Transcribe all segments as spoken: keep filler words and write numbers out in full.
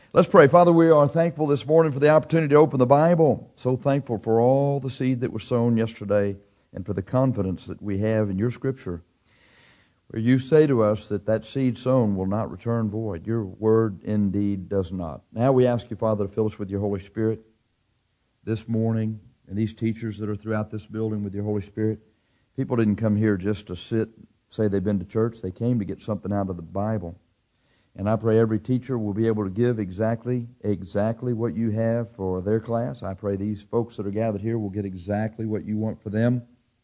Let's pray. Father, we are thankful this morning for the opportunity to open the Bible. So thankful for all the seed that was sown yesterday and for the confidence that we have in your Scripture, where you say to us that that seed sown will not return void. Your word indeed does not. Now we ask you, Father, to fill us with your Holy Spirit this morning, and these teachers that are throughout this building with your Holy Spirit. People didn't come here just to sit, say they've been to church. They came to get something out of the Bible. And I pray every teacher will be able to give exactly, exactly what you have for their class. I pray these folks that are gathered here will get exactly what you want for them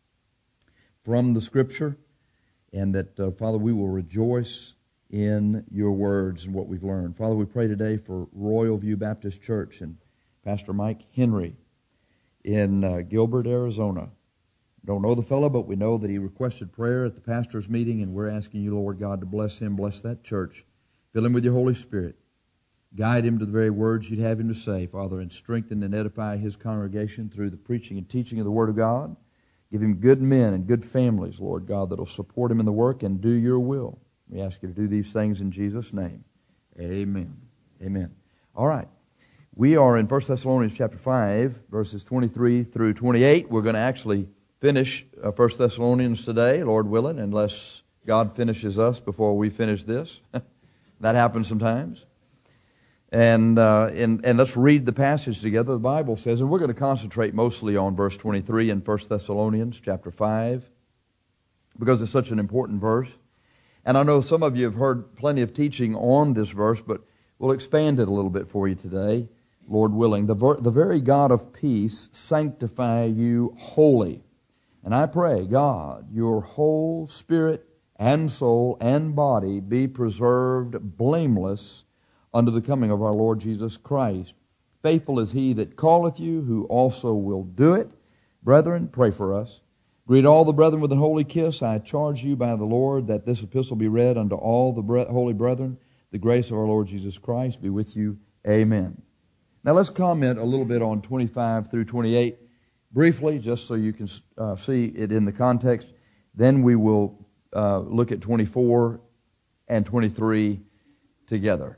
from the Scripture. And that, uh, Father, we will rejoice in your words and what we've learned. Father, we pray today for Royal View Baptist Church and Pastor Mike Henry in uh, Gilbert, Arizona. Don't know the fellow, but we know that he requested prayer at the pastor's meeting, and we're asking you, Lord God, to bless him, bless that church. Fill him with your Holy Spirit. Guide him to the very words you'd have him to say, Father, and strengthen and edify his congregation through the preaching and teaching of the Word of God. Give him good men and good families, Lord God, that will support him in the work and do your will. We ask you to do these things in Jesus' name. Amen. Amen. All right. We are in First Thessalonians chapter five, verses twenty-three through twenty-eight. We're going to actually finish uh, First Thessalonians today, Lord willing, unless God finishes us before we finish this. That happens sometimes. And, uh, and and let's read the passage together. The Bible says, and we're going to concentrate mostly on verse twenty-three in First Thessalonians chapter five, because it's such an important verse. And I know some of you have heard plenty of teaching on this verse, but we'll expand it a little bit for you today, Lord willing. The, ver- the very God of peace sanctify you wholly. And I pray, God, your whole spirit and soul and body be preserved blameless unto the coming of our Lord Jesus Christ. Faithful is he that calleth you, who also will do it. Brethren, pray for us. Greet all the brethren with a holy kiss. I charge you by the Lord that this epistle be read unto all the bre- holy brethren. The grace of our Lord Jesus Christ be with you. Amen. Now let's comment a little bit on twenty-five through twenty-eight briefly, just so you can uh, see it in the context. Then we will uh, look at twenty-four and twenty-three together.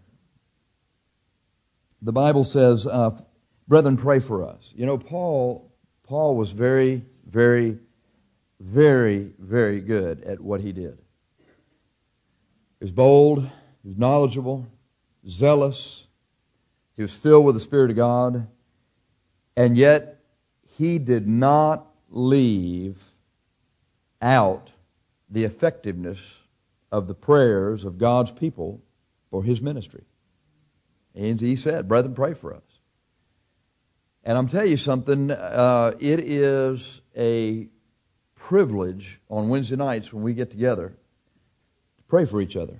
The Bible says, uh, brethren, pray for us. You know, Paul, Paul was very, very, very, very good at what he did. He was bold, he was knowledgeable, zealous, he was filled with the Spirit of God, and yet he did not leave out the effectiveness of the prayers of God's people for his ministry. And he said, brethren, pray for us. And I'm telling you something, uh, it is a privilege on Wednesday nights when we get together to pray for each other.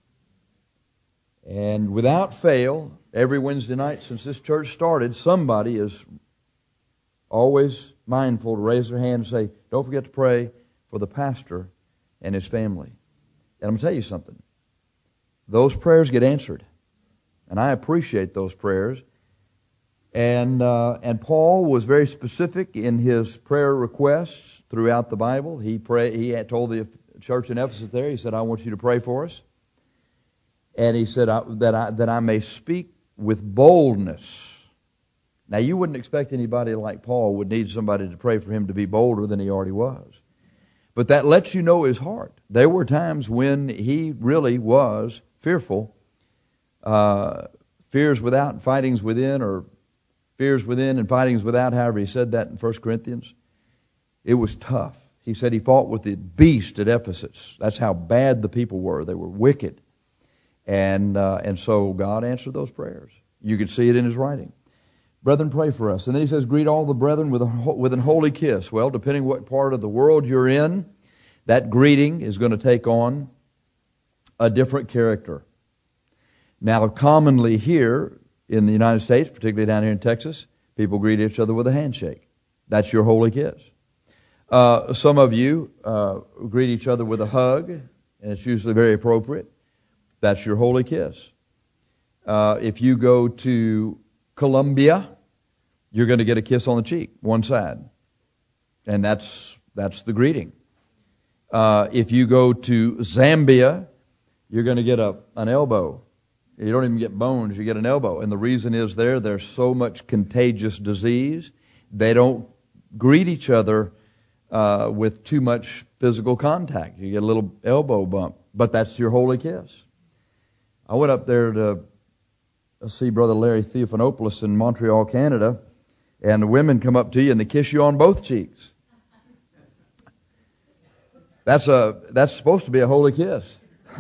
And without fail, every Wednesday night since this church started, somebody is always mindful to raise their hand and say, don't forget to pray for the pastor and his family. And I'm going to tell you something. Those prayers get answered. And I appreciate those prayers. And uh, and Paul was very specific in his prayer requests throughout the Bible. He pray, he had told the church in Ephesus there, he said, I want you to pray for us. And he said, I, that, I, that I may speak with boldness. Now, you wouldn't expect anybody like Paul would need somebody to pray for him to be bolder than he already was. But that lets you know his heart. There were times when he really was fearful. Uh, fears without and fightings within, or fears within and fightings without, however he said that in First Corinthians. It was tough. He said he fought with the beast at Ephesus. That's how bad the people were. They were wicked. And uh, and so God answered those prayers. You can see it in his writing. Brethren, pray for us. And then he says, greet all the brethren with, a, with an holy kiss. Well, depending what part of the world you're in, that greeting is going to take on a different character. Now, commonly here in the United States, particularly down here in Texas, people greet each other with a handshake. That's your holy kiss. Uh, some of you uh, greet each other with a hug, and it's usually very appropriate. That's your holy kiss. Uh, if you go to Colombia, you're going to get a kiss on the cheek, one side. And that's that's the greeting. Uh, if you go to Zambia, you're going to get a an elbow You don't even get bones, you get an elbow. And the reason is there, there's so much contagious disease. They don't greet each other uh, with too much physical contact. You get a little elbow bump, but that's your holy kiss. I went up there to see Brother Larry Theophanopoulos in Montreal, Canada, and the women come up to you and they kiss you on both cheeks. That's a that's supposed to be a holy kiss.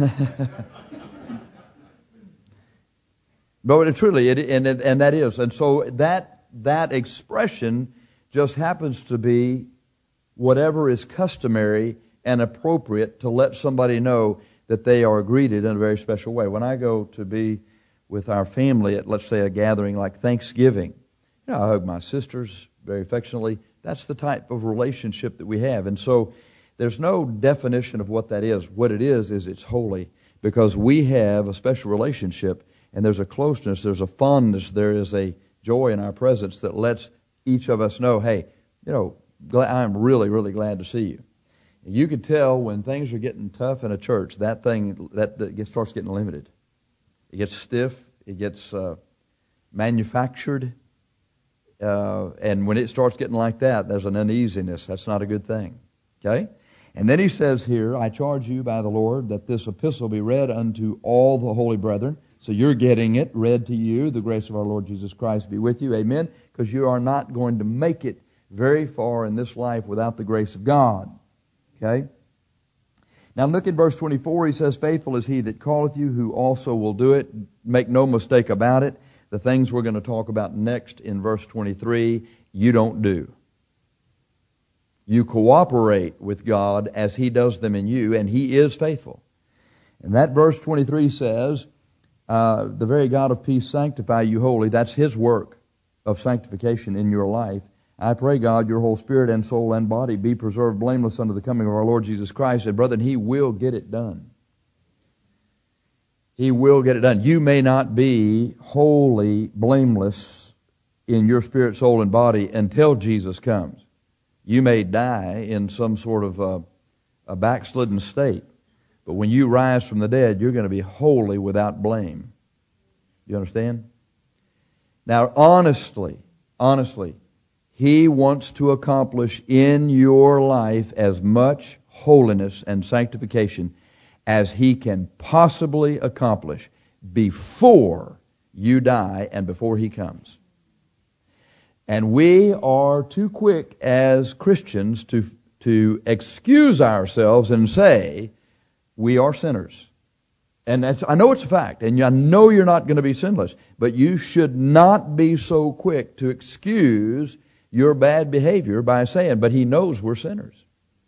But it truly, it, and and that is, and so that that expression just happens to be whatever is customary and appropriate to let somebody know that they are greeted in a very special way. When I go to be with our family at, let's say, a gathering like Thanksgiving, you know, I hug my sisters very affectionately. That's the type of relationship that we have, and so there's no definition of what that is. What it is is it's holy because we have a special relationship. And there's a closeness, there's a fondness, there is a joy in our presence that lets each of us know, hey, you know, I'm really, really glad to see you. And you can tell when things are getting tough in a church, that thing that, that gets, starts getting limited. It gets stiff, it gets uh, manufactured, uh, and when it starts getting like that, there's an uneasiness. That's not a good thing. Okay? And then he says here, I charge you by the Lord that this epistle be read unto all the holy brethren. So you're getting it read to you. The grace of our Lord Jesus Christ be with you. Amen. Because you are not going to make it very far in this life without the grace of God. Okay? Now look at verse twenty-four. He says, faithful is he that calleth you, who also will do it. Make no mistake about it. The things we're going to talk about next in verse twenty-three, you don't do. You cooperate with God as He does them in you, and He is faithful. And that verse twenty-three says, Uh, the very God of peace sanctify you wholly. That's His work of sanctification in your life. I pray, God, your whole spirit and soul and body be preserved blameless unto the coming of our Lord Jesus Christ. And brethren, He will get it done. He will get it done. You may not be wholly blameless in your spirit, soul, and body until Jesus comes. You may die in some sort of a, a backslidden state. But when you rise from the dead, you're going to be wholly without blame. You understand? Now, honestly, honestly, He wants to accomplish in your life as much holiness and sanctification as He can possibly accomplish before you die and before He comes. And we are too quick as Christians to, to excuse ourselves and say, we are sinners. And that's, I know it's a fact, and I know you're not going to be sinless, but you should not be so quick to excuse your bad behavior by saying, but He knows we're sinners.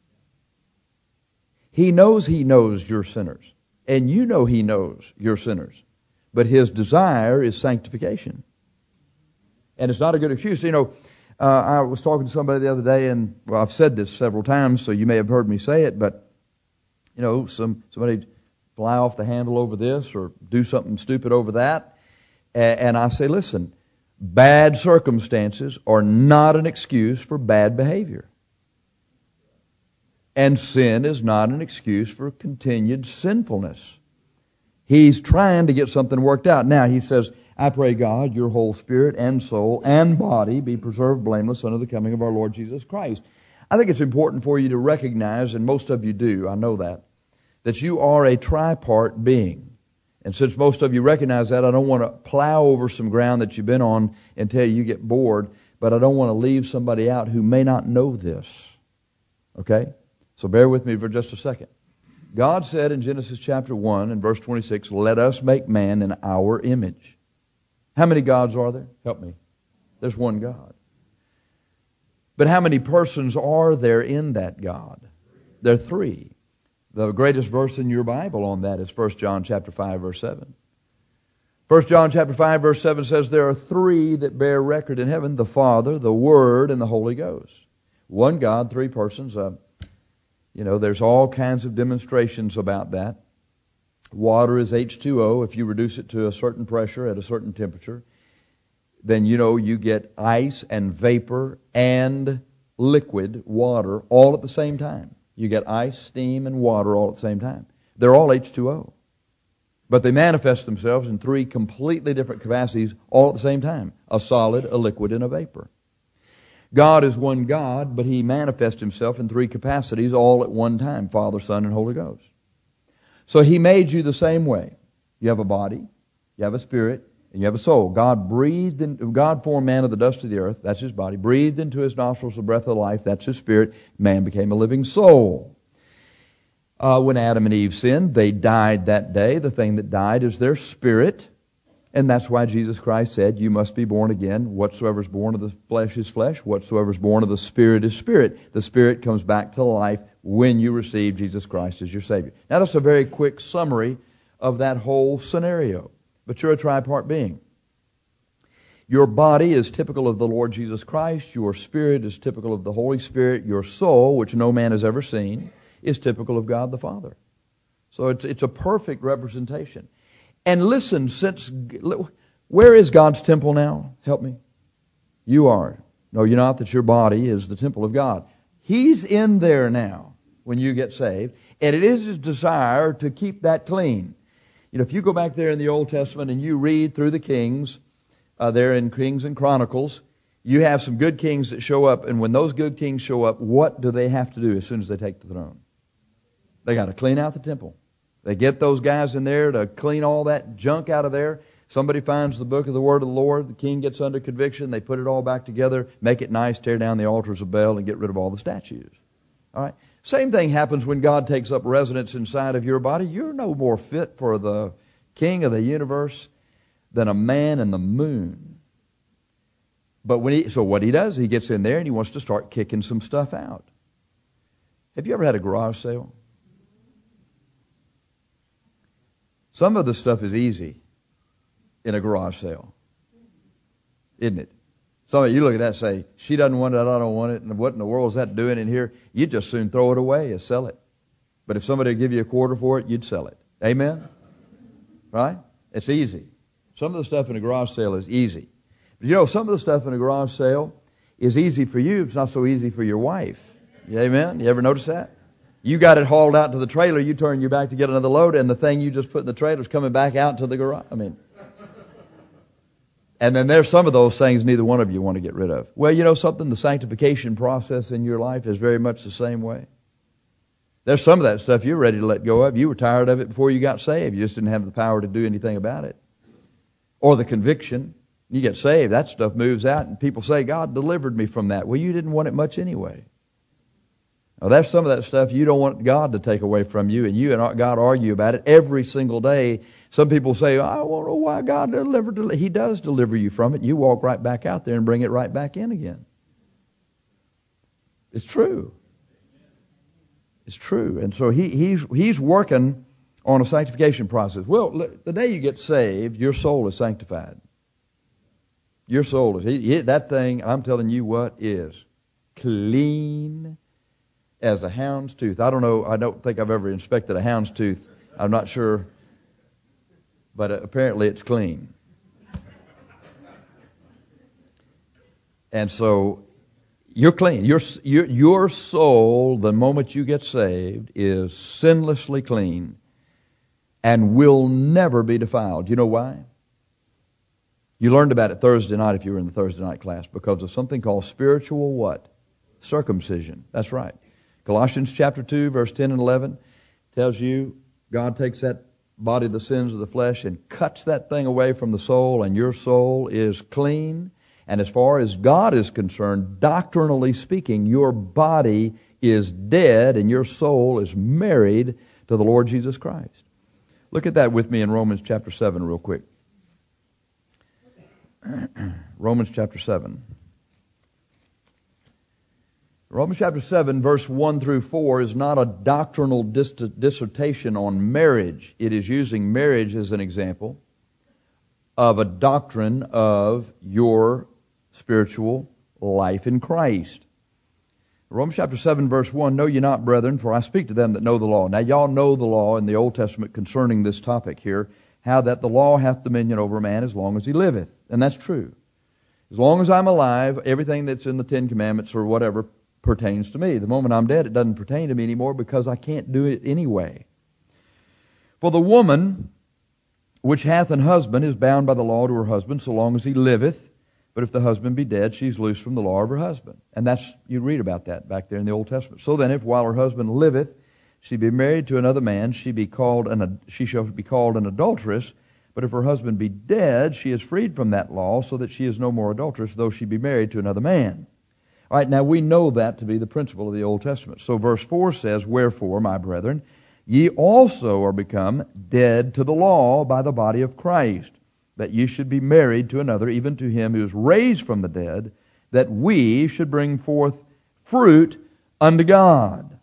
He knows He knows you're sinners, and you know He knows you're sinners, but His desire is sanctification. And it's not a good excuse. You know, uh, I was talking to somebody the other day, and well, I've said this several times, so you may have heard me say it, but you know, some somebody fly off the handle over this or do something stupid over that. And I say, listen, bad circumstances are not an excuse for bad behavior. And sin is not an excuse for continued sinfulness. He's trying to get something worked out. Now, he says, I pray, God, your whole spirit and soul and body be preserved blameless unto the coming of our Lord Jesus Christ. I think it's important for you to recognize, and most of you do, I know that, that you are a tripart being. And since most of you recognize that, I don't want to plow over some ground that you've been on until you get bored, but I don't want to leave somebody out who may not know this. Okay? So bear with me for just a second. God said in Genesis chapter one and verse twenty-six, let us make man in our image. How many gods are there? Help me. There's one God. But how many persons are there in that God? There are three. The greatest verse in your Bible on that is First John chapter five, verse seven. First John chapter five, verse seven says, there are three that bear record in heaven, the Father, the Word, and the Holy Ghost. One God, three persons. Uh, you know, there's all kinds of demonstrations about that. Water is H two O. If you reduce it to a certain pressure at a certain temperature, then you know you get ice and vapor and liquid water all at the same time. You get ice, steam, and water all at the same time. They're all H two O. But they manifest themselves in three completely different capacities all at the same time. A solid, a liquid, and a vapor. God is one God, but He manifests Himself in three capacities all at one time. Father, Son, and Holy Ghost. So He made you the same way. You have a body, you have a spirit, and you have a soul. God breathed in, God formed man of the dust of the earth, that's His body. Breathed into his nostrils the breath of life, that's His spirit. Man became a living soul. Uh, when Adam and Eve sinned, they died that day. The thing that died is their spirit. And that's why Jesus Christ said, you must be born again. Whatsoever is born of the flesh is flesh. Whatsoever is born of the Spirit is spirit. The Spirit comes back to life when you receive Jesus Christ as your Savior. Now that's a very quick summary of that whole scenario. But you're a tripart being. Your body is typical of the Lord Jesus Christ. Your spirit is typical of the Holy Spirit. Your soul, which no man has ever seen, is typical of God the Father. So it's, it's a perfect representation. And listen, since, where is God's temple now? Help me. You are. No, you're not, that your body is the temple of God. He's in there now when you get saved. And it is His desire to keep that clean. You know, if you go back there in the Old Testament and you read through the kings, uh, there in Kings and Chronicles, you have some good kings that show up. And when those good kings show up, what do they have to do as soon as they take the throne? They got to clean out the temple. They get those guys in there to clean all that junk out of there. Somebody finds the book of the word of the Lord. The king gets under conviction. They put it all back together, make it nice, tear down the altars of Baal, and get rid of all the statues. All right. Same thing happens when God takes up residence inside of your body. You're no more fit for the king of the universe than a man in the moon. But when he, so what he does, he gets in there and he wants to start kicking some stuff out. Have you ever had a garage sale? Some of the stuff is easy in a garage sale, isn't it? Some of you look at that and say, she doesn't want it, I don't want it, and what in the world is that doing in here? You'd just soon throw it away and sell it. But if somebody would give you a quarter for it, you'd sell it. Amen? Right? It's easy. Some of the stuff in a garage sale is easy. But you know, some of the stuff in a garage sale is easy for you. It's not so easy for your wife. Amen? You ever notice that? You got it hauled out to the trailer, you turn your back to get another load, and the thing you just put in the trailer is coming back out to the garage. I mean, and then there's some of those things neither one of you want to get rid of. Well, you know something? The sanctification process in your life is very much the same way. There's some of that stuff you're ready to let go of. You were tired of it before you got saved. You just didn't have the power to do anything about it. Or the conviction. You get saved, that stuff moves out, and people say, God delivered me from that. Well, you didn't want it much anyway. Now, that's some of that stuff you don't want God to take away from you, and you and God argue about it every single day. Some people say, I don't know why God delivered it. He does deliver you from it. You walk right back out there and bring it right back in again. It's true. It's true. And so he, he's, he's working on a sanctification process. Well, the day you get saved, your soul is sanctified. Your soul is. He, he, that thing, I'm telling you what, is clean as a hound's tooth. I don't know, I don't think I've ever inspected a hound's tooth. I'm not sure. But apparently it's clean. And so you're clean. Your, your, your soul, the moment you get saved, is sinlessly clean and will never be defiled. You know why? You learned about it Thursday night if you were in the Thursday night class, because of something called spiritual what? Circumcision. That's right. Colossians chapter two, verse ten and eleven tells you God takes that body of the sins of the flesh and cuts that thing away from the soul, and your soul is clean. And as far as God is concerned, doctrinally speaking, your body is dead and your soul is married to the Lord Jesus Christ. Look at that with me in Romans chapter seven real quick. Romans chapter seven. Romans chapter seven, verse one through four is not a doctrinal dis- dissertation on marriage. It is using marriage as an example of a doctrine of your spiritual life in Christ. Romans chapter seven, verse one, Know ye not, brethren, for I speak to them that know the law. Now, y'all know the law in the Old Testament concerning this topic here, how that the law hath dominion over a man as long as he liveth. And that's true. As long as I'm alive, everything that's in the Ten Commandments or whatever pertains to me. The moment I'm dead, it doesn't pertain to me anymore because I can't do it anyway. For the woman which hath an husband is bound by the law to her husband so long as he liveth. But if the husband be dead, she's loose from the law of her husband. And that's, you read about that back there in the Old Testament. So then, if while her husband liveth, she be married to another man, she be called an she shall be called an adulteress. But if her husband be dead, she is freed from that law, so that she is no more adulteress, though she be married to another man. All right, now we know that to be the principle of the Old Testament. So verse four says, wherefore, my brethren, ye also are become dead to the law by the body of Christ, that ye should be married to another, even to him who is raised from the dead, that we should bring forth fruit unto God.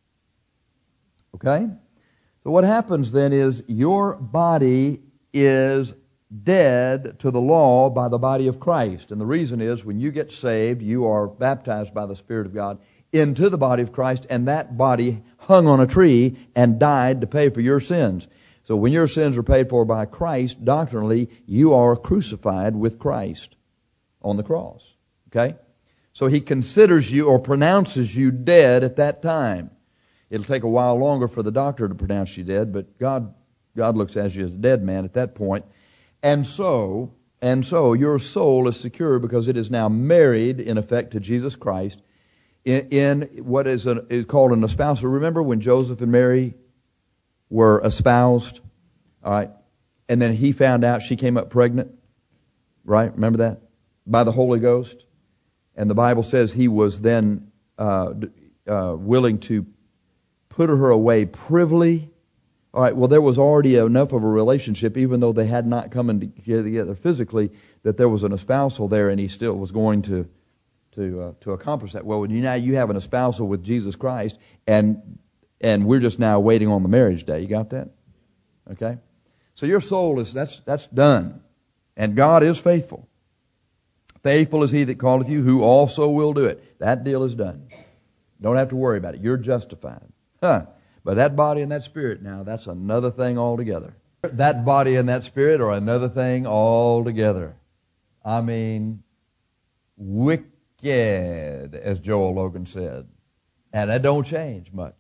Okay? So what happens then is your body is dead to the law by the body of Christ. And the reason is when you get saved, you are baptized by the Spirit of God into the body of Christ, and that body hung on a tree and died to pay for your sins. So when your sins are paid for by Christ, doctrinally, you are crucified with Christ on the cross. Okay? So he considers you or pronounces you dead at that time. It'll take a while longer for the doctor to pronounce you dead, but God God looks at you as a dead man at that point. And so, and so your soul is secure because it is now married, in effect, to Jesus Christ in, in what is, a, is called an espousal. Remember when Joseph and Mary were espoused? All right. And then he found out she came up pregnant. Right? Remember that? By the Holy Ghost. And the Bible says he was then uh, uh, willing to put her away privily. All right, well, there was already enough of a relationship, even though they had not come in together physically, that there was an espousal there, and he still was going to to uh, to accomplish that. Well, now you have an espousal with Jesus Christ, and and we're just now waiting on the marriage day. You got that? Okay? So your soul is, that's that's done. And God is faithful. Faithful is he that calleth you, who also will do it. That deal is done. Don't have to worry about it. You're justified. Huh. But that body and that spirit now, that's another thing altogether. That body and that spirit are another thing altogether. I mean, wicked, as Joel Logan said. And that don't change much.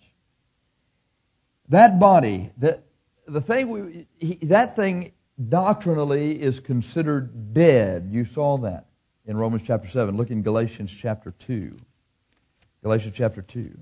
That body, the, the thing, we, he, that thing doctrinally is considered dead. You saw that in Romans chapter seven. Look in Galatians chapter two. Galatians chapter two.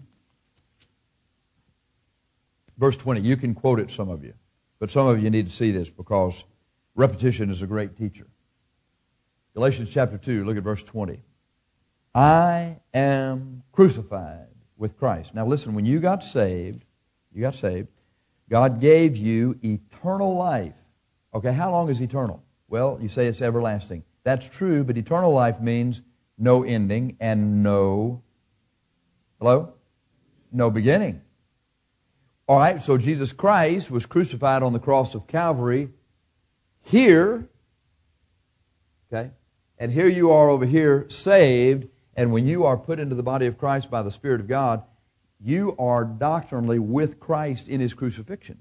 Verse twenty, you can quote it, some of you. But some of you need to see this because repetition is a great teacher. Galatians chapter two, look at verse twenty. I am crucified with Christ. Now listen, when you got saved, you got saved, God gave you eternal life. Okay, how long is eternal? Well, you say it's everlasting. That's true, but eternal life means no ending and no, hello? No beginning. All right, so Jesus Christ was crucified on the cross of Calvary here, okay? And here you are over here saved, and when you are put into the body of Christ by the Spirit of God, you are doctrinally with Christ in His crucifixion.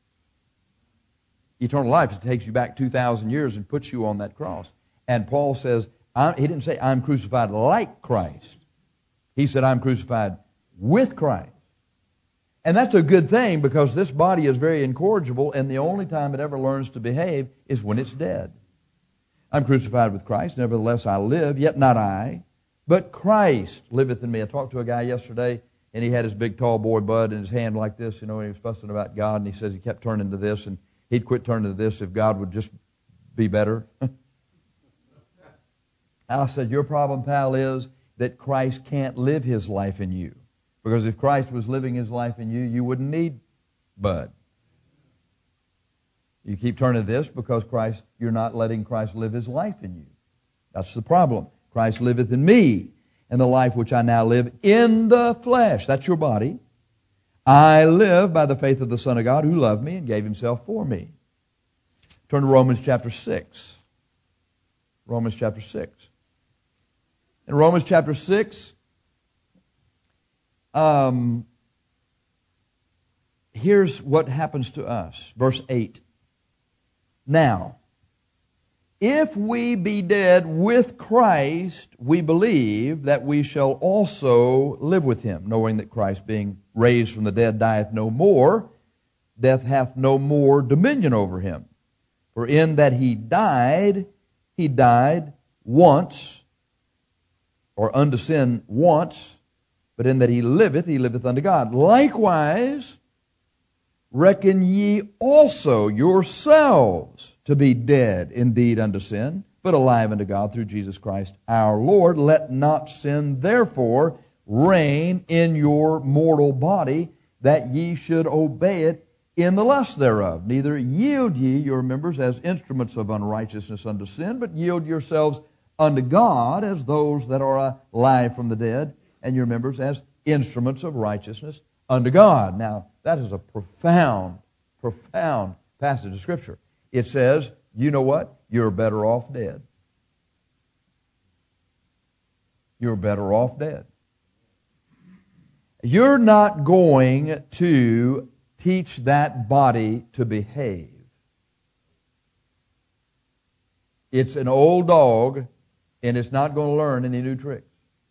Eternal life takes you back two thousand years and puts you on that cross. And Paul says, I, he didn't say, I'm crucified like Christ. He said, I'm crucified with Christ. And that's a good thing because this body is very incorrigible, and the only time it ever learns to behave is when it's dead. I'm crucified with Christ, nevertheless I live, yet not I, but Christ liveth in me. I talked to a guy yesterday, and he had his big tall boy Bud in his hand like this, you know, and he was fussing about God, and he says he kept turning to this, and he'd quit turning to this if God would just be better. I said, your problem, pal, is that Christ can't live His life in you. Because if Christ was living His life in you, you wouldn't need Bud. You keep turning to this because Christ, you're not letting Christ live His life in you. That's the problem. Christ liveth in me, and the life which I now live in the flesh. That's your body. I live by the faith of the Son of God who loved me and gave Himself for me. Turn to Romans chapter six. Romans chapter six. In Romans chapter six, um, here's what happens to us. Verse eight. Now, if we be dead with Christ, we believe that we shall also live with Him, knowing that Christ, being raised from the dead, dieth no more. Death hath no more dominion over Him. For in that he died, he died once, or unto sin once, but in that he liveth, he liveth unto God. Likewise, reckon ye also yourselves to be dead indeed unto sin, but alive unto God through Jesus Christ our Lord. Let not sin therefore reign in your mortal body, that ye should obey it in the lust thereof. Neither yield ye your members as instruments of unrighteousness unto sin, but yield yourselves unto God as those that are alive from the dead, and your members as instruments of righteousness unto God. Now, that is a profound, profound passage of Scripture. It says, you know what? You're better off dead. You're better off dead. You're not going to teach that body to behave. It's an old dog, and it's not going to learn any new tricks.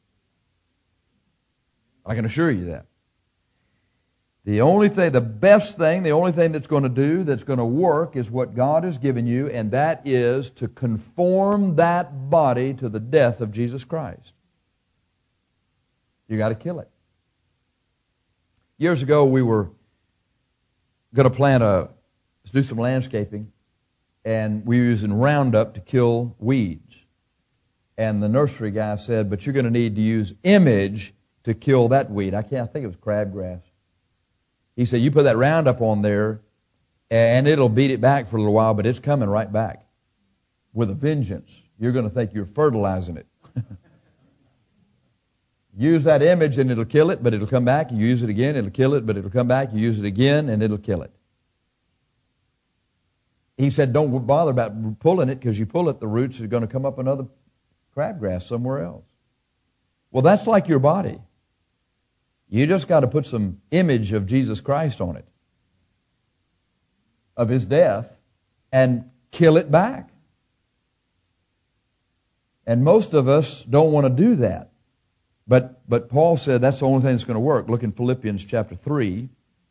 I can assure you that. The only thing, the best thing, the only thing that's going to do, that's going to work, is what God has given you, and that is to conform that body to the death of Jesus Christ. You got to kill it. Years ago, we were going to plant a, let's do some landscaping, and we were using Roundup to kill weeds. And the nursery guy said, but you're going to need to use Image to kill that weed. I can't I think it was crabgrass. He said, you put that Roundup on there, and it'll beat it back for a little while, but it's coming right back with a vengeance. You're going to think you're fertilizing it. Use that Image, and it'll kill it, but it'll come back. You use it again, it'll kill it, but it'll come back. You use it again, and it'll kill it. He said, don't bother about pulling it, because you pull it, the roots are going to come up another crabgrass somewhere else. Well, that's like your body. You just got to put some image of Jesus Christ on it, of His death, and kill it back. And most of us don't want to do that. But, but Paul said that's the only thing that's going to work. Look in Philippians chapter three.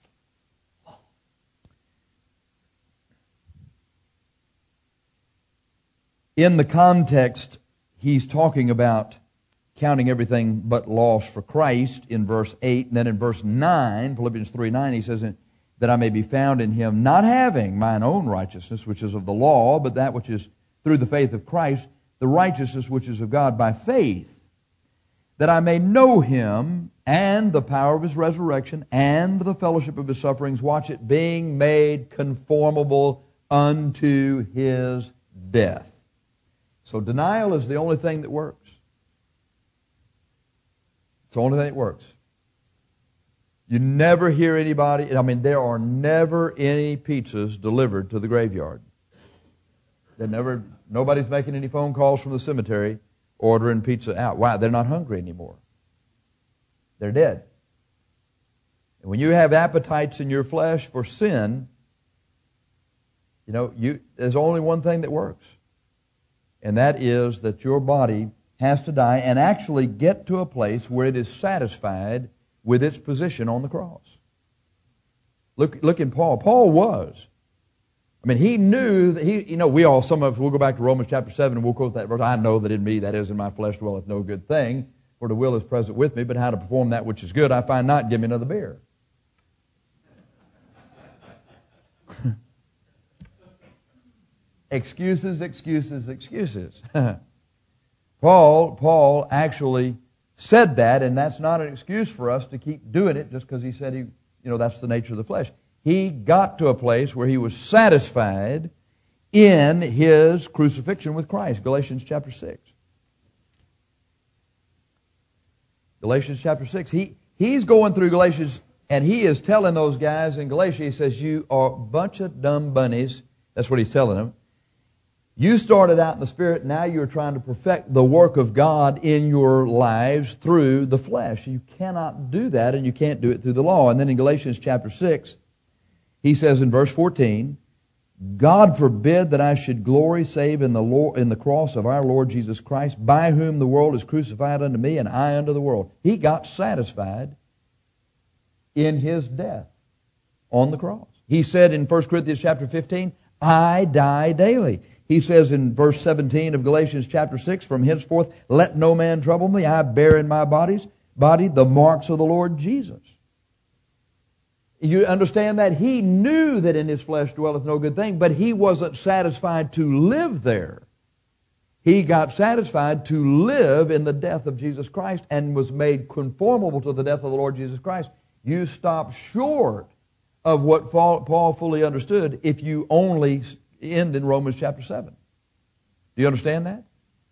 In the context, he's talking about counting everything but loss for Christ in verse eight. And then in verse nine, Philippians three nine, he says, that I may be found in Him, not having mine own righteousness, which is of the law, but that which is through the faith of Christ, the righteousness which is of God by faith, that I may know Him and the power of His resurrection and the fellowship of His sufferings, watch it, being made conformable unto His death. So denial is the only thing that works. It's the only thing that works. You never hear anybody, I mean, there are never any pizzas delivered to the graveyard. They never, nobody's making any phone calls from the cemetery ordering pizza out. Why? They're not hungry anymore. They're dead. And when you have appetites in your flesh for sin, you know, you, there's only one thing that works. And that is that your body has to die and actually get to a place where it is satisfied with its position on the cross. Look, look in Paul. Paul was. I mean, he knew that he, you know, we all, some of us, we'll go back to Romans chapter seven and we'll quote that verse. I know that in me, that is in my flesh, dwelleth no good thing, for the will is present with me, but how to perform that which is good, I find not. Give me another beer. Excuses, excuses, excuses. Paul, Paul actually said that, and that's not an excuse for us to keep doing it just because he said he, you know, that's the nature of the flesh. He got to a place where he was satisfied in his crucifixion with Christ. Galatians chapter six. Galatians chapter six. He, he's going through Galatians, and he is telling those guys in Galatia, he says, you are a bunch of dumb bunnies. That's what he's telling them. You started out in the Spirit, now you're trying to perfect the work of God in your lives through the flesh. You cannot do that, and you can't do it through the law. And then in Galatians chapter six, he says in verse fourteen, God forbid that I should glory save in the Lord, in the cross of our Lord Jesus Christ, by whom the world is crucified unto me, and I unto the world. He got satisfied in His death on the cross. He said in First Corinthians chapter fifteen, I die daily. He says in verse seventeen of Galatians chapter six, from henceforth let no man trouble me. I bear in my body's body the marks of the Lord Jesus. You understand that? He knew that in his flesh dwelleth no good thing, but he wasn't satisfied to live there. He got satisfied to live in the death of Jesus Christ and was made conformable to the death of the Lord Jesus Christ. You stop short of what Paul fully understood if you only end in Romans chapter seven. Do you understand that?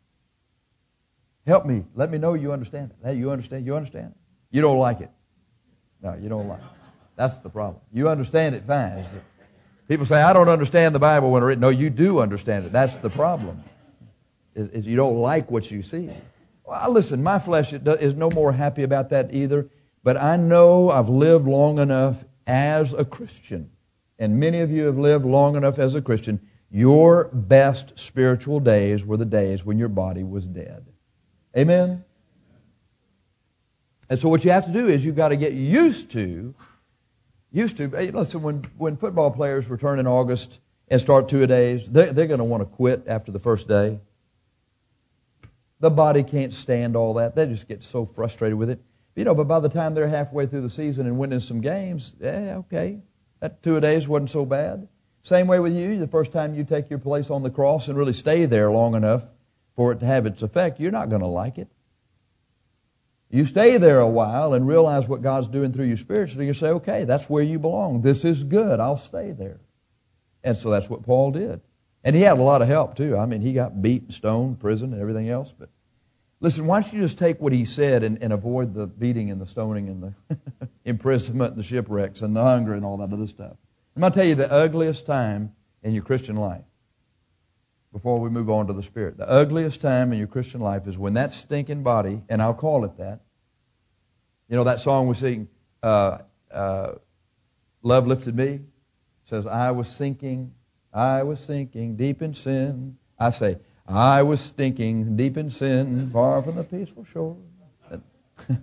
Help me. Let me know you understand it. Hey, you understand? You understand it? You don't like it. No, you don't like it. That's the problem. You understand it fine. People say, I don't understand the Bible when written. No, you do understand it. That's the problem. Is, is you don't like what you see. Well, listen, my flesh is no more happy about that either, but I know I've lived long enough as a Christian, and many of you have lived long enough as a Christian. Your best spiritual days were the days when your body was dead. Amen? And so what you have to do is you've got to get used to Used to, listen, when, when football players return in August and start two-a-days, they're, they're going to want to quit after the first day. The body can't stand all that. They just get so frustrated with it. You know, but by the time they're halfway through the season and winning some games, yeah, okay, that two-a-days wasn't so bad. Same way with you. The first time you take your place on the cross and really stay there long enough for it to have its effect, you're not going to like it. You stay there a while and realize what God's doing through you spiritually. You say, okay, that's where you belong. This is good. I'll stay there. And so that's what Paul did. And he had a lot of help too. I mean, he got beat, stoned, prison, and everything else. But listen, why don't you just take what he said and, and avoid the beating and the stoning and the imprisonment and the shipwrecks and the hunger and all that other stuff. I'm going to tell you the ugliest time in your Christian life, before we move on to the Spirit. The ugliest time in your Christian life is when that stinking body, and I'll call it that. You know that song we sing, uh, uh, Love Lifted Me? It says, I was sinking, I was sinking deep in sin. I say, I was stinking deep in sin, far from the peaceful shore. It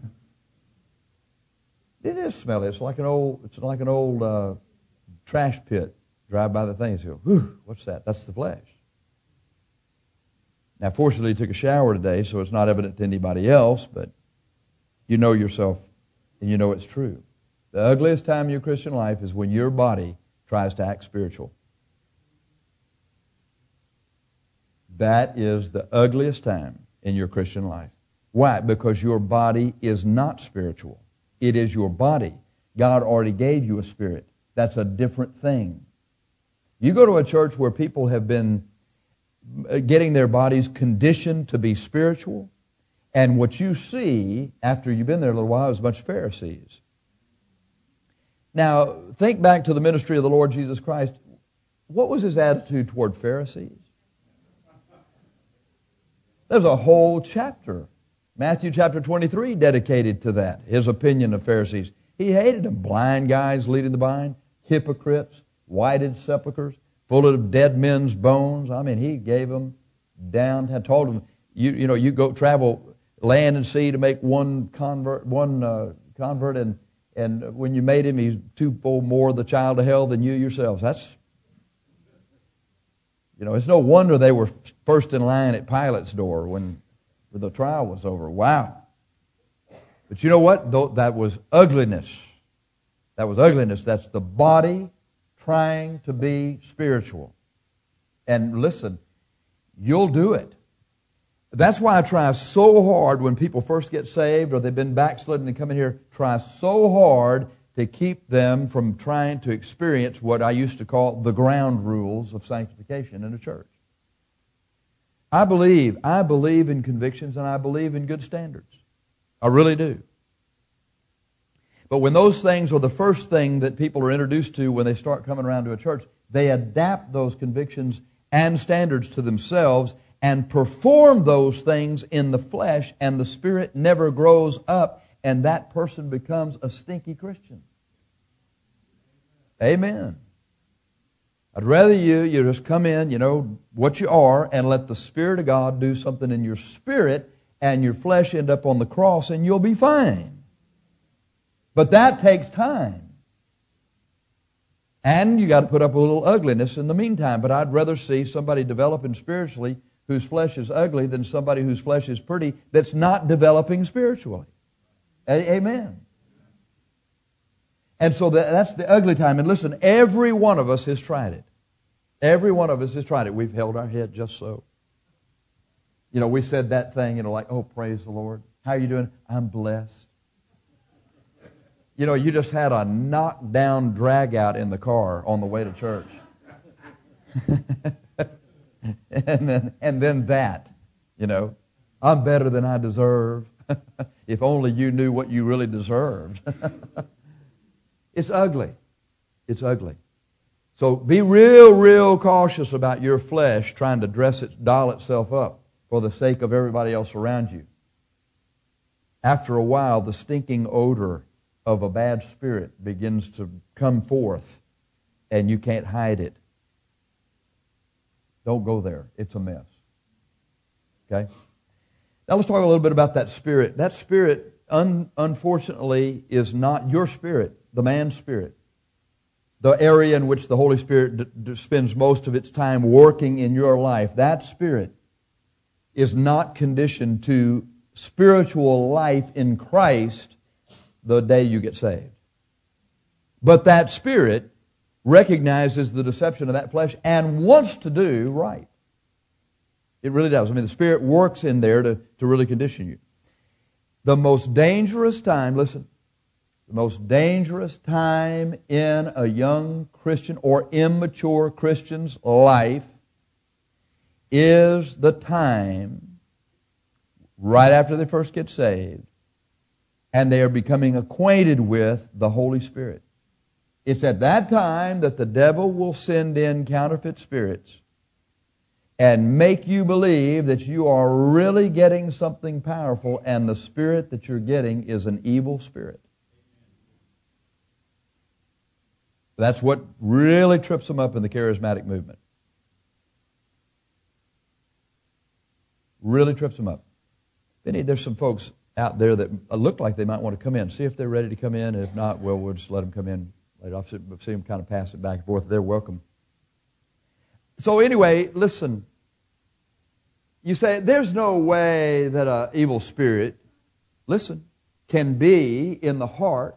is smelly. It's like an old, it's like an old uh, trash pit. Drive by the thing and go, whew, what's that? That's the flesh. Now, fortunately, he took a shower today, so it's not evident to anybody else, but you know yourself and you know it's true. The ugliest time in your Christian life is when your body tries to act spiritual. That is the ugliest time in your Christian life. Why? Because your body is not spiritual. It is your body. God already gave you a spirit. That's a different thing. You go to a church where people have been getting their bodies conditioned to be spiritual, and what you see after you've been there a little while is a bunch of Pharisees. Now, think back to the ministry of the Lord Jesus Christ. What was his attitude toward Pharisees? There's a whole chapter, Matthew chapter twenty-three, dedicated to that, his opinion of Pharisees. He hated them. Blind guys leading the blind, hypocrites, whited sepulchres, full of dead men's bones. I mean, he gave them down, had told them, you you know, you go travel land and sea to make one convert, one uh, convert, and and when you made him, he's twofold more the child of hell than you yourselves. That's, you know, it's no wonder they were first in line at Pilate's door when the trial was over. Wow. But you know what? Though that was ugliness. That was ugliness. That's the body trying to be spiritual. And listen, you'll do it. That's why I try so hard when people first get saved or they've been backslidden and come in here, try so hard to keep them from trying to experience what I used to call the ground rules of sanctification in the church. I believe, I believe in convictions and I believe in good standards. I really do. But when those things are the first thing that people are introduced to when they start coming around to a church, they adapt those convictions and standards to themselves and perform those things in the flesh, and the spirit never grows up, and that person becomes a stinky Christian. Amen. I'd rather you, you just come in, you know, what you are, and let the Spirit of God do something in your spirit, and your flesh end up on the cross, and you'll be fine. But that takes time. And you got to put up a little ugliness in the meantime. But I'd rather see somebody developing spiritually whose flesh is ugly than somebody whose flesh is pretty that's not developing spiritually. A- Amen. And so that, that's the ugly time. And listen, every one of us has tried it. Every one of us has tried it. We've held our head just so. You know, we said that thing, you know, like, oh, praise the Lord. How are you doing? I'm blessed. You know, you just had a knockdown drag out in the car on the way to church. and, then, and then that, you know, I'm better than I deserve. If only you knew what you really deserved. It's ugly. It's ugly. So be real, real cautious about your flesh trying to dress it, doll itself up for the sake of everybody else around you. After a while, the stinking odor of a bad spirit begins to come forth, and you can't hide it. Don't go there. It's a mess. Okay? Now let's talk a little bit about that spirit. That spirit, un- unfortunately, is not your spirit, the man's spirit. The area in which the Holy Spirit d- d- spends most of its time working in your life, that spirit is not conditioned to spiritual life in Christ the day you get saved. But that spirit recognizes the deception of that flesh and wants to do right. It really does. I mean, the Spirit works in there to, to really condition you. The most dangerous time, listen, the most dangerous time in a young Christian or immature Christian's life is the time right after they first get saved and they are becoming acquainted with the Holy Spirit. It's at that time that the devil will send in counterfeit spirits and make you believe that you are really getting something powerful, and the spirit that you're getting is an evil spirit. That's what really trips them up in the charismatic movement. Really trips them up. Benny, there's some folks out there that look like they might want to come in. See if they're ready to come in. If not, well, we'll just let them come in later. I'll see them kind of pass it back and forth. They're welcome. So anyway, listen. You say, there's no way that an evil spirit, listen, can be in the heart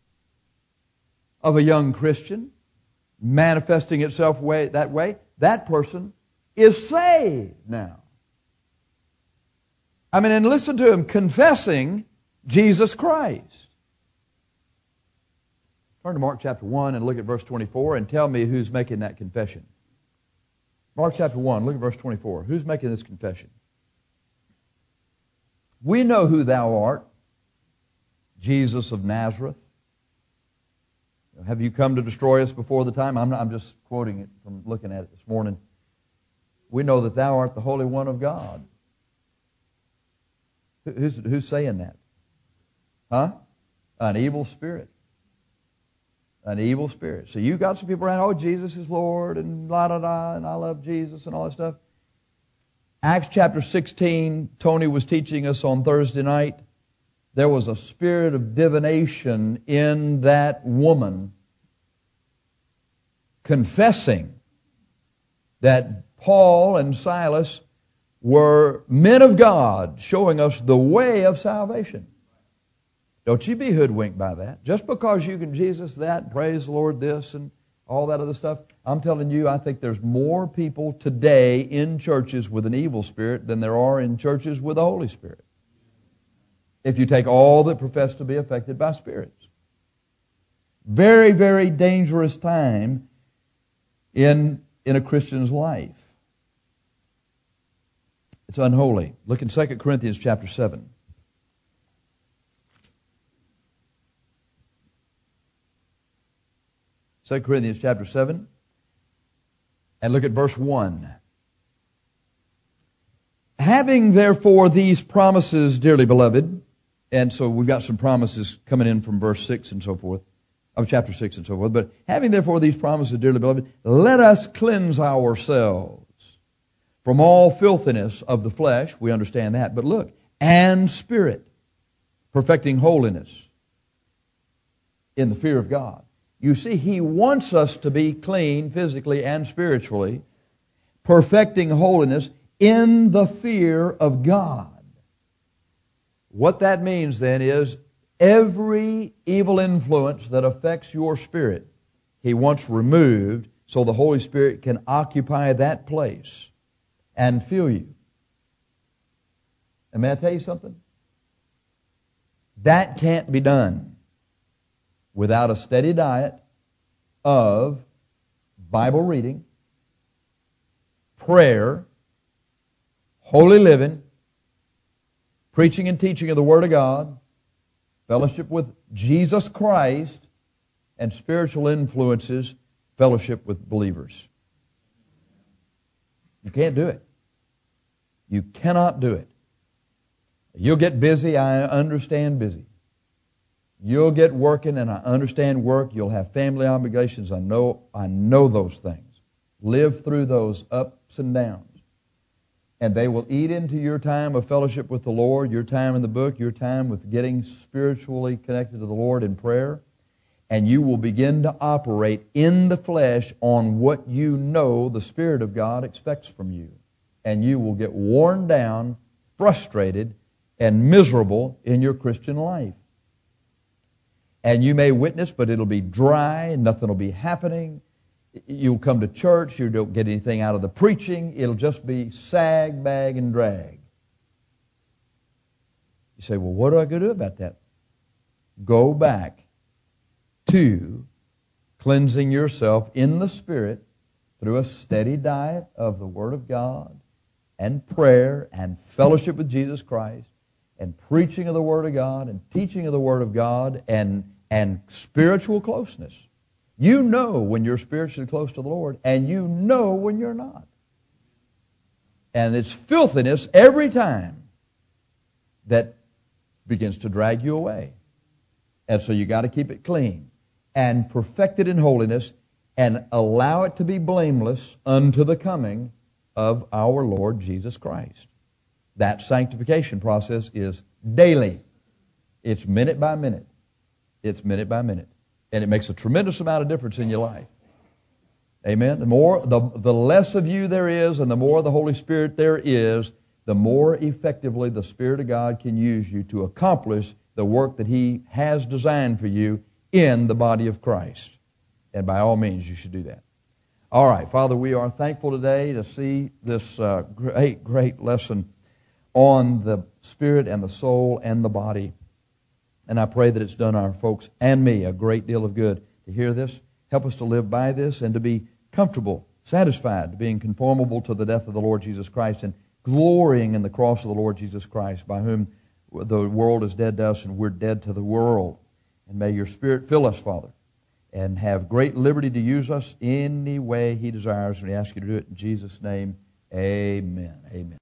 of a young Christian, manifesting itself way, that way. That person is saved now. I mean, and listen to him confessing Jesus Christ. Turn to Mark chapter one and look at verse twenty-four and tell me who's making that confession. Mark chapter one, look at verse twenty-four. Who's making this confession? We know who thou art, Jesus of Nazareth. Have you come to destroy us before the time? I'm, not, I'm just quoting it from looking at it this morning. We know that thou art the Holy One of God. Who's, who's saying that? Huh? An evil spirit. An evil spirit. So you got some people around, oh, Jesus is Lord, and la da da, and I love Jesus, and all that stuff. Acts chapter sixteen, Tony was teaching us on Thursday night. There was a spirit of divination in that woman confessing that Paul and Silas were men of God, showing us the way of salvation. Don't you be hoodwinked by that. Just because you can Jesus that, praise the Lord this, and all that other stuff, I'm telling you, I think there's more people today in churches with an evil spirit than there are in churches with the Holy Spirit. If you take all that profess to be affected by spirits. Very, very dangerous time in, in a Christian's life. It's unholy. Look in Second Corinthians chapter seven. Second Corinthians chapter seven. And look at verse one. Having therefore these promises, dearly beloved, and so we've got some promises coming in from verse six and so forth, of chapter six and so forth. But having therefore these promises, dearly beloved, let us cleanse ourselves from all filthiness of the flesh, we understand that, but look, and spirit, perfecting holiness in the fear of God. You see, He wants us to be clean physically and spiritually, perfecting holiness in the fear of God. What that means then is every evil influence that affects your spirit, He wants removed so the Holy Spirit can occupy that place and fill you. And may I tell you something? That can't be done without a steady diet of Bible reading, prayer, holy living, preaching and teaching of the Word of God, fellowship with Jesus Christ, and spiritual influences, fellowship with believers. You can't do it. You cannot do it. You'll get busy, I understand busy. You'll get working, and I understand work. You'll have family obligations. I know, I know those things. Live through those ups and downs. And they will eat into your time of fellowship with the Lord, your time in the book, your time with getting spiritually connected to the Lord in prayer. And you will begin to operate in the flesh on what you know the Spirit of God expects from you. And you will get worn down, frustrated, and miserable in your Christian life. And you may witness, but it'll be dry, and nothing will be happening. You'll come to church, you don't get anything out of the preaching. It'll just be sag, bag, and drag. You say, well, what do I go do about that? Go back to cleansing yourself in the Spirit through a steady diet of the Word of God and prayer and fellowship with Jesus Christ and preaching of the Word of God and teaching of the Word of God and, and spiritual closeness. You know when you're spiritually close to the Lord, and you know when you're not. And it's filthiness every time that begins to drag you away. And so you got to keep it clean and perfect it in holiness and allow it to be blameless unto the coming of our Lord Jesus Christ. That sanctification process is daily. It's minute by minute. It's minute by minute. And it makes a tremendous amount of difference in your life. Amen? The more, the, the less of you there is and the more of the Holy Spirit there is, the more effectively the Spirit of God can use you to accomplish the work that He has designed for you in the body of Christ. And by all means, you should do that. All right, Father, we are thankful today to see this uh, great, great lesson on the spirit and the soul and the body. And I pray that it's done our folks and me a great deal of good to hear this. Help us to live by this and to be comfortable, satisfied, being conformable to the death of the Lord Jesus Christ and glorying in the cross of the Lord Jesus Christ, by whom the world is dead to us and we're dead to the world. And may your Spirit fill us, Father, and have great liberty to use us any way He desires. And we ask you to do it in Jesus' name. Amen. Amen.